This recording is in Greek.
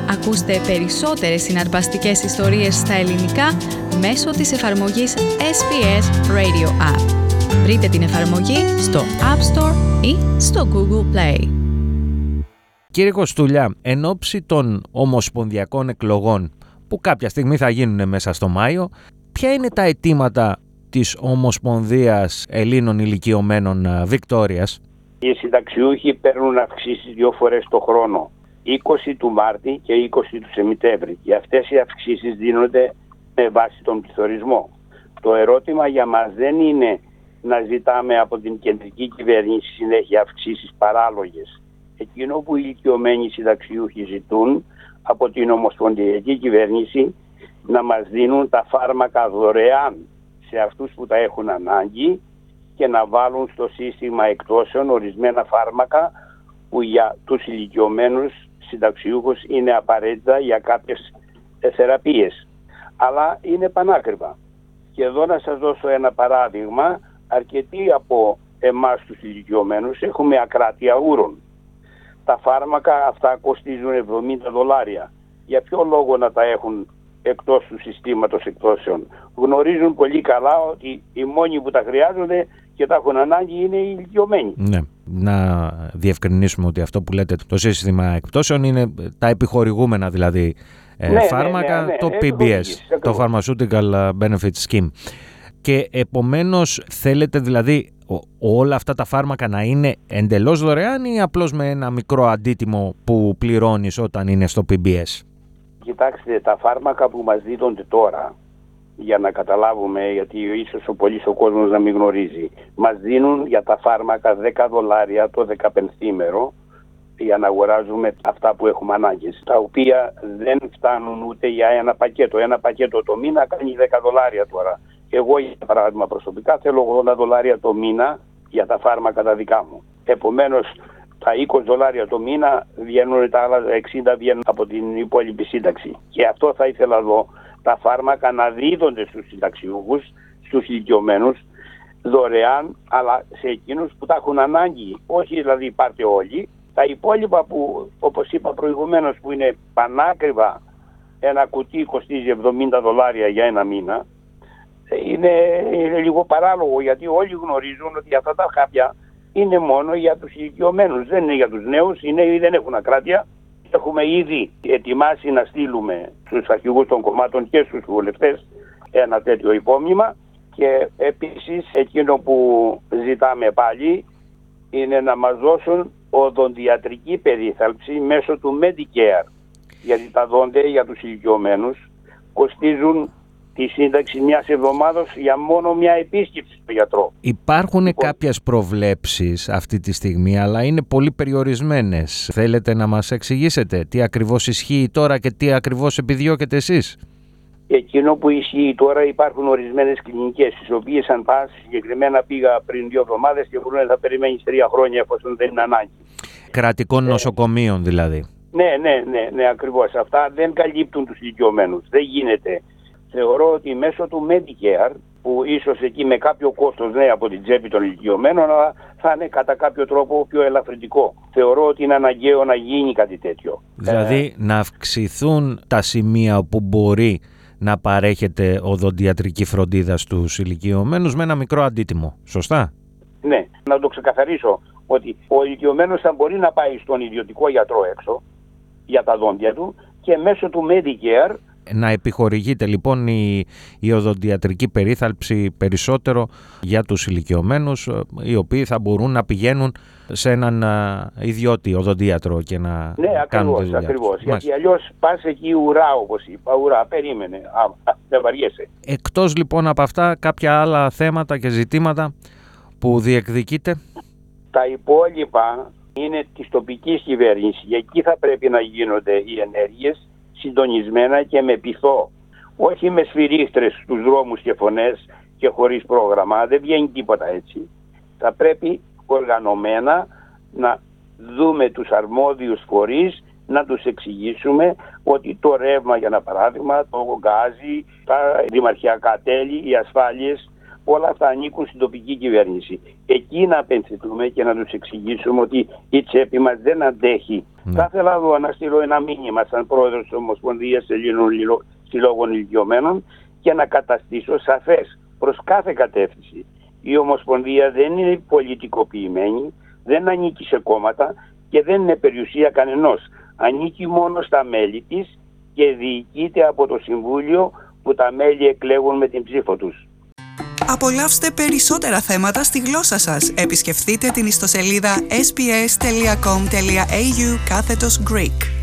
Ακούστε περισσότερες συναρπαστικές ιστορίες στα ελληνικά μέσω της εφαρμογής SBS Radio App. Βρείτε την εφαρμογή στο App Store ή στο Google Play. Κύριε Κοστούλια, εν ώψη των ομοσπονδιακών εκλογών που κάποια στιγμή θα γίνουν μέσα στο Μάιο, ποια είναι τα αιτήματα της Ομοσπονδίας Ελλήνων Ηλικιωμένων Βικτόριας? Οι συνταξιούχοι παίρνουν αυξήσεις 2 φορές το χρόνο, 20 του Μάρτη και 20 του Σεπτέμβρη, και αυτές οι αυξήσεις δίνονται με βάση τον πληθωρισμό. Το ερώτημα για μας δεν είναι να ζητάμε από την κεντρική κυβέρνηση συνέχεια αυξήσεις παράλογες. Εκείνο που οι ηλικιωμένοι συνταξιούχοι ζητούν από την Ομοσπονδιακή Κυβέρνηση να μας δίνουν τα φάρμακα δωρεάν σε αυτούς που τα έχουν ανάγκη και να βάλουν στο σύστημα εκτόσεων ορισμένα φάρμακα που για τους ηλικιωμένους συνταξιούχους είναι απαραίτητα για κάποιες θεραπείες. Αλλά είναι πανάκριβα. Και εδώ να σας δώσω ένα παράδειγμα. Αρκετοί από εμάς τους ηλικιωμένους έχουμε ακράτεια ούρων. Τα φάρμακα αυτά κοστίζουν $70. Για ποιο λόγο να τα έχουν εκτός του συστήματος εκτόσεων? Γνωρίζουν πολύ καλά ότι οι μόνοι που τα χρειάζονται και τα έχουν ανάγκη είναι οι ηλικιωμένοι. Ναι. Να διευκρινίσουμε ότι αυτό που λέτε το σύστημα εκτόσεων είναι τα επιχορηγούμενα δηλαδή φάρμακα, το PBS, το Pharmaceutical Benefit Scheme. Και επομένως θέλετε δηλαδή όλα αυτά τα φάρμακα να είναι εντελώς δωρεάν ή απλώς με ένα μικρό αντίτιμο που πληρώνεις όταν είναι στο PBS? Κοιτάξτε, τα φάρμακα που μας δίδονται τώρα, για να καταλάβουμε, γιατί ίσως ο κόσμος να μην γνωρίζει, μας δίνουν για τα φάρμακα $10 το 15ήμερο για να αγοράζουμε αυτά που έχουμε ανάγκες, τα οποία δεν φτάνουν ούτε για ένα πακέτο. Ένα πακέτο το μήνα κάνει $10 τώρα. Εγώ, για παράδειγμα, προσωπικά θέλω $80 το μήνα για τα φάρμακα τα δικά μου. Επομένως, τα $20 το μήνα βγαίνουν, τα άλλα 60 βγαίνουν από την υπόλοιπη σύνταξη. Και αυτό θα ήθελα εδώ, τα φάρμακα να δίδονται στους συνταξιούχους, στους ηλικιωμένους, δωρεάν, αλλά σε εκείνους που τα έχουν ανάγκη. Όχι δηλαδή πάρτε όλοι. Τα υπόλοιπα που, όπως είπα προηγουμένως, που είναι πανάκριβα, ένα κουτί κοστίζει $70 για ένα μήνα, είναι λίγο παράλογο, γιατί όλοι γνωρίζουν ότι αυτά τα χάπια είναι μόνο για τους ηλικιωμένους, δεν είναι για τους νέους. Οι νέοι δεν έχουν ακράτεια. Έχουμε ήδη ετοιμάσει να στείλουμε στους αρχηγούς των κομμάτων και στους βουλευτές ένα τέτοιο υπόμνημα, και επίσης εκείνο που ζητάμε πάλι είναι να μας δώσουν οδοντιατρική περίθαλψη μέσω του Medicare, γιατί τα δόντε για τους ηλικιωμένους κοστίζουν τη σύνταξη μιας εβδομάδας για μόνο μια επίσκεψη στο γιατρό. Υπάρχουν κάποιες προβλέψεις αυτή τη στιγμή, αλλά είναι πολύ περιορισμένες. Θέλετε να μας εξηγήσετε τι ακριβώς ισχύει τώρα και τι ακριβώς επιδιώκετε εσείς? Εκείνο που ισχύει τώρα, υπάρχουν ορισμένες κλινικές, στις οποίες αν πας, συγκεκριμένα πήγα πριν 2 εβδομάδες και μπορούν να περιμένεις 3 χρόνια εφόσον δεν είναι ανάγκη. Κρατικών νοσοκομείων δηλαδή. Ναι, ακριβώς. Αυτά δεν καλύπτουν τους ηλικιωμένους. Δεν γίνεται. Θεωρώ ότι μέσω του Medicare, που ίσως εκεί με κάποιο κόστος, ναι, από την τσέπη των ηλικιωμένων, αλλά θα είναι κατά κάποιο τρόπο πιο ελαφρυντικό. Θεωρώ ότι είναι αναγκαίο να γίνει κάτι τέτοιο. Δηλαδή να αυξηθούν τα σημεία που μπορεί να παρέχεται οδοντιατρική φροντίδα στους ηλικιωμένους με ένα μικρό αντίτιμο. Σωστά? Ναι, να το ξεκαθαρίσω ότι ο ηλικιωμένος θα μπορεί να πάει στον ιδιωτικό γιατρό έξω για τα δόντια του και μέσω του Medicare να επιχορηγείται λοιπόν η οδοντιατρική περίθαλψη περισσότερο για τους ηλικιωμένους, οι οποίοι θα μπορούν να πηγαίνουν σε έναν ιδιώτη οδοντίατρο και να κάνουν τη δουλειά. Ναι, ακριβώς. Γιατί αλλιώς πας εκεί ουρά, όπως είπα, ουρά, περίμενε, δεν βαριέσαι. Εκτός λοιπόν από αυτά, κάποια άλλα θέματα και ζητήματα που διεκδικείτε? Τα υπόλοιπα είναι της τοπικής κυβέρνησης. Εκεί θα πρέπει να γίνονται οι ενέργειες συντονισμένα και με πειθό. Όχι με σφυρίχτρες στους δρόμους και φωνές και χωρίς πρόγραμμα. Δεν βγαίνει τίποτα έτσι. Θα πρέπει οργανωμένα να δούμε τους αρμόδιους φορείς, να τους εξηγήσουμε ότι το ρεύμα, για ένα παράδειγμα, το γκάζι, τα δημαρχιακά τέλη, οι ασφάλειες όλα αυτά ανήκουν στην τοπική κυβέρνηση. Εκεί να απενθετούμε και να τους εξηγήσουμε ότι η τσέπη μας δεν αντέχει. Θα ήθελα εδώ να στείλω ένα μήνυμα σαν πρόεδρος της Ομοσπονδίας Ελλήνων Συλλόγων Ηλικιωμένων και να καταστήσω σαφές προς κάθε κατεύθυνση. Η Ομοσπονδία δεν είναι πολιτικοποιημένη, δεν ανήκει σε κόμματα και δεν είναι περιουσία κανενός. Ανήκει μόνο στα μέλη της και διοικείται από το Συμβούλιο που τα μέλη εκλέγουν με την ψήφο τους. Απολαύστε περισσότερα θέματα στη γλώσσα σας. Επισκεφτείτε την ιστοσελίδα sbs.com.au/Greek.